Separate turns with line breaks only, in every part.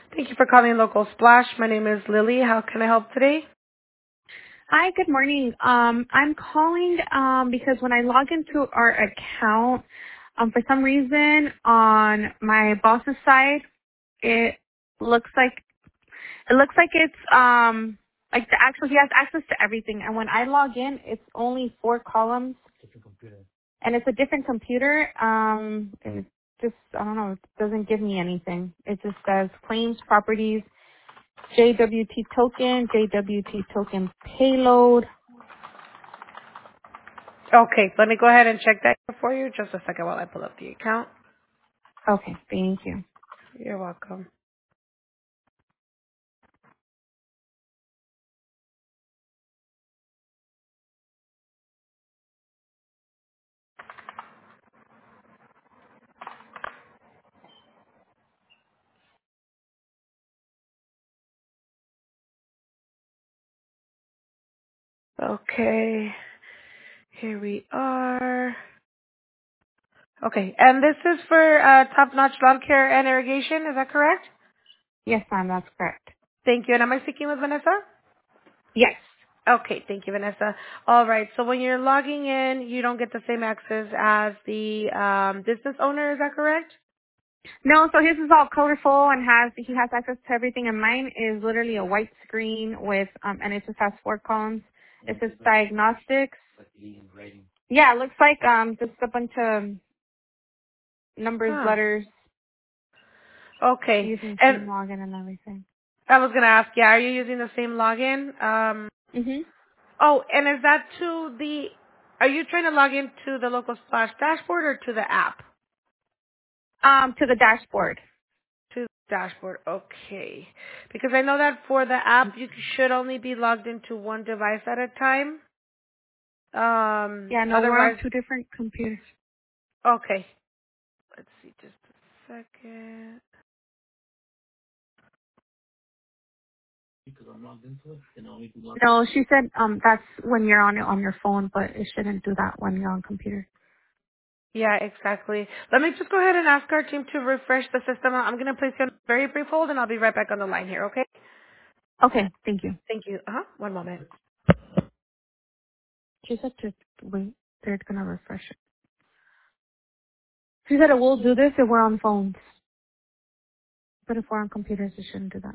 Thank you for calling Local Splash. My name is Lily. How can I help today?
Hi, good morning. I'm calling because when I log into our account, for some reason on my boss's side, it looks like it's like the actual he has access to everything, and when I log in, it's only 4 columns, and it's a different computer. And it just I don't know, it doesn't give me anything. It just says claims, properties, JWT token payload.
Okay, let me go ahead and check that for you. Just a second while I pull up the account.
Okay, thank you.
You're welcome. Okay, here we are. Okay, and this is for Top-Notch Lawn Care and Irrigation. Is that correct?
Yes, ma'am, that's correct.
Thank you. And am I speaking with Vanessa?
Yes.
Okay, thank you, Vanessa. All right, so when you're logging in, you don't get the same access as the business owner. Is that correct?
No, so his is all colorful and he has access to everything, and mine is literally a white screen with and it just has 4 columns. It says diagnostics. Yeah, it looks like just a bunch of numbers,
Huh.
letters,
Okay,
using
and
same login and everything.
I was gonna ask, yeah, are you using the same login?
Mhm.
Oh, and is that to the, are you trying to log into the local splash dashboard or to the app?
To the dashboard.
To the dashboard, okay. Because I know that for the app, you should only be logged into one device at a time.
Yeah, no, we're on
Otherwise,
2 different computers.
okay. Let's see, just a second.
No, she said that's when you're on it on your phone, but it shouldn't do that when you're on computer.
Yeah, exactly. Let me just go ahead and ask our team to refresh the system. I'm going to place you on a very brief hold, and I'll be right back on the line here, okay?
Okay, thank you.
Thank you. One moment.
She said to wait. They're gonna refresh it. She said it will do this if we're on phones, but if we're on computers, it shouldn't do that.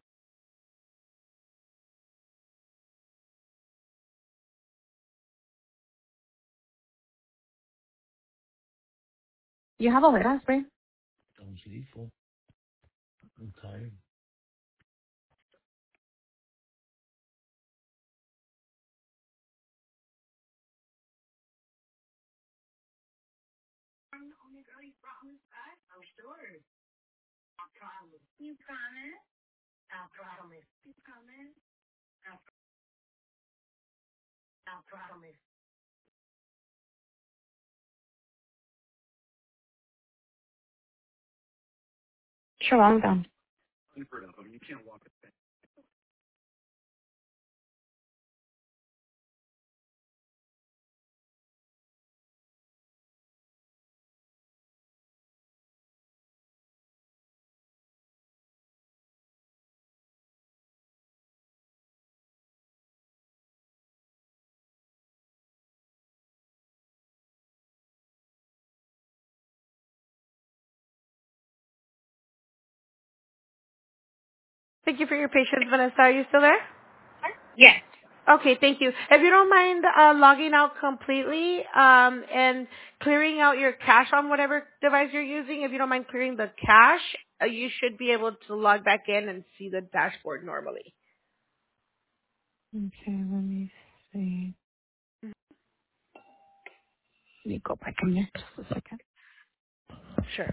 You have ojeras, right? Sure, I'm down.
Thank you for your patience, Vanessa. Are you still there?
Yes.
Okay, thank you. If you don't mind logging out completely and clearing out your cache on whatever device you're using, if you don't mind clearing the cache, you should be able to log back in and see the dashboard normally.
Okay, let me see. Let me go back in there just a second.
Sure.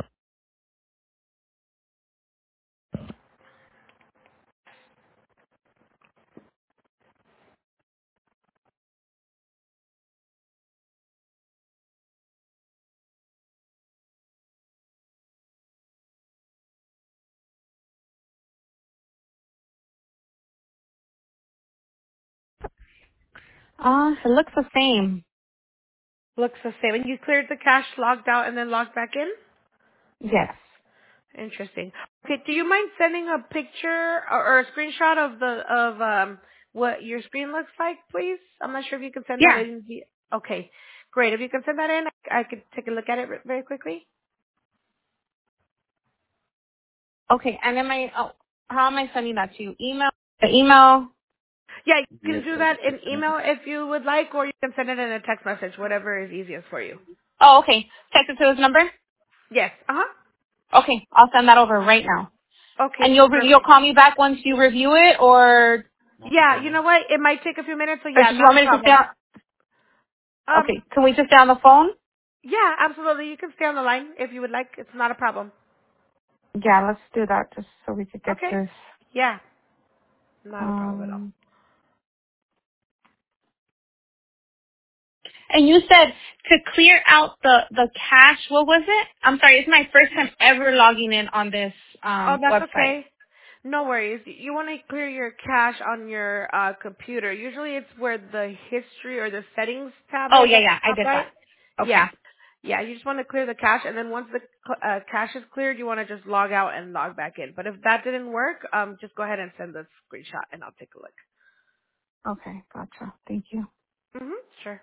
It looks the same.
Looks the same. And you cleared the cache, logged out, and then logged back in?
Yes.
Interesting. Okay, do you mind sending a picture or a screenshot of what your screen looks like, please? I'm not sure if you can send that
Yeah.
in. Okay, great. If you can send that in, I could take a look at it very quickly.
Okay. And then how am I sending that to you? Email? The email?
Yeah, you can do that in email if you would like, or you can send it in a text message, whatever is easiest for you.
Oh, okay. Text it to this number?
Yes.
Okay. I'll send that over right now. And
Okay,
you'll
perfect.
call me back once you review it, or
Yeah, you know what? It might take a few minutes, so
or
yeah,
do you
not
want
a
me to just stay
problem.
on? Okay. Can we just stay on the phone?
Yeah, absolutely. You can stay on the line if you would like. It's not a problem.
Yeah, let's do that just so we could get
Okay.
this.
Yeah, not a problem at all.
Um, and you said to clear out the cache. What was it? I'm sorry. It's my first time ever logging in on this
Oh, that's
website.
okay. No worries. You want to clear your cache on your computer. Usually it's where the history or the settings tab
Oh
is
yeah,
at
yeah.
the
I
top
did
right.
that.
Yeah.
Okay.
Yeah, you just want to clear the cache, and then once the cache is cleared, you want to just log out and log back in. But if that didn't work, just go ahead and send the screenshot, and I'll take a look.
Okay. Gotcha. Thank you.
Sure.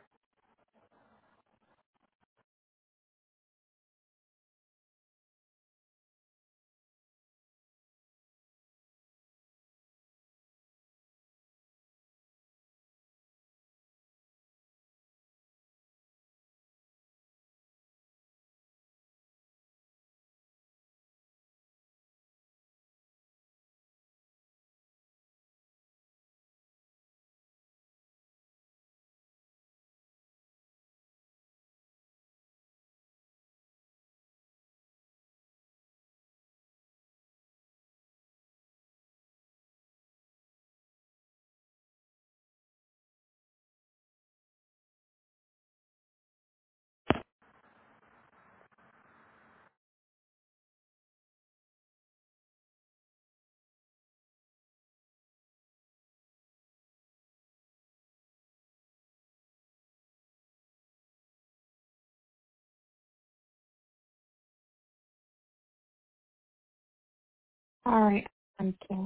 All right. Thank you.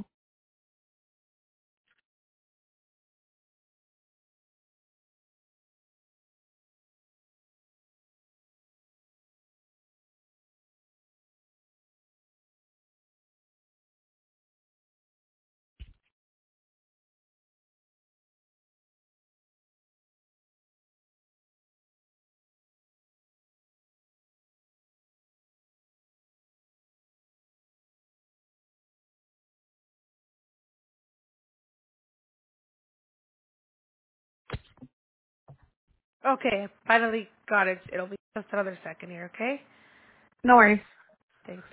Okay, finally got it. It'll be just another second here, okay?
No worries.
Thanks.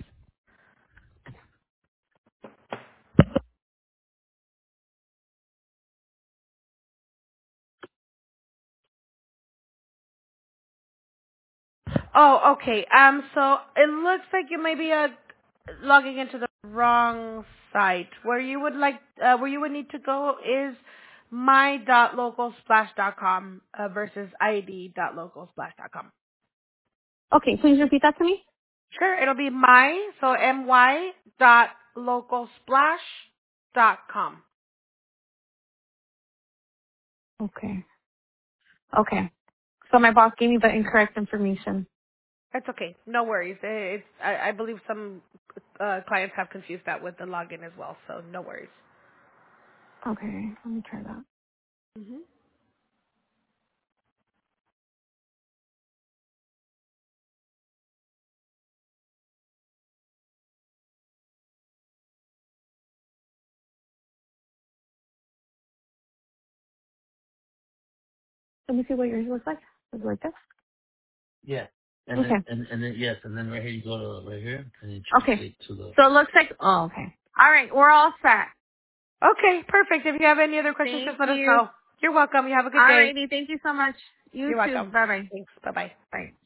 Oh, okay. So it looks like you may be logging into the wrong site. Where you would need to go is my.localsplash.com versus id.localsplash.com.
Okay. Please repeat that to me.
Sure, it'll be my dot localsplash.com.
Okay. Okay. So my boss gave me the incorrect information.
That's okay. No worries. I believe some clients have confused that with the login as well, so no worries.
Okay. Let me try that.
hmm
Let me see what yours looks like. Does it like this? Okay. Okay. So it looks like. Oh, okay. All right. We're all set.
Okay, perfect. If you have any other questions,
Thank
just let us
you.
know. You're welcome. You have a good
All
day.
righty. Thank you so much. You
You're
too.
welcome.
Bye-bye.
Thanks. Bye-bye.
Bye.